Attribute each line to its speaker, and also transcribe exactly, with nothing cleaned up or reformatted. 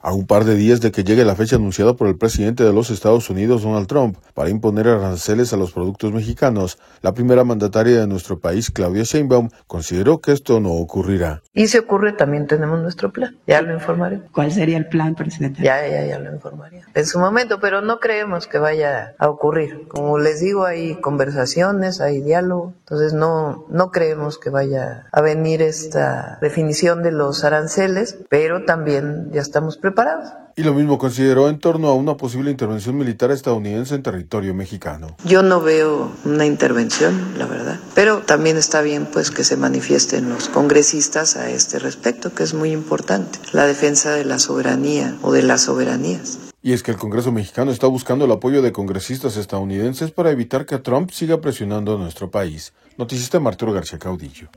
Speaker 1: A un par de días de que llegue la fecha anunciada por el presidente de los Estados Unidos, Donald Trump, para imponer aranceles a los productos mexicanos, la primera mandataria de nuestro país, Claudia Sheinbaum, consideró que esto no ocurrirá.
Speaker 2: Y si ocurre, también tenemos nuestro plan. Ya lo informaré.
Speaker 3: ¿Cuál sería el plan, presidente?
Speaker 2: Ya, ya, ya lo informaría en su momento, pero no creemos que vaya a ocurrir. Como les digo, hay conversaciones, hay diálogo, entonces no, no creemos que vaya a venir esta definición de los aranceles, pero también ya estamos preparados.
Speaker 1: Y lo mismo consideró en torno a una posible intervención militar estadounidense en territorio mexicano.
Speaker 2: Yo no veo una intervención, la verdad, pero también está bien pues que se manifiesten los congresistas a este respecto, que es muy importante, la defensa de la soberanía o de las soberanías.
Speaker 1: Y es que el Congreso mexicano está buscando el apoyo de congresistas estadounidenses para evitar que Trump siga presionando a nuestro país. Noticias de Arturo García Caudillo.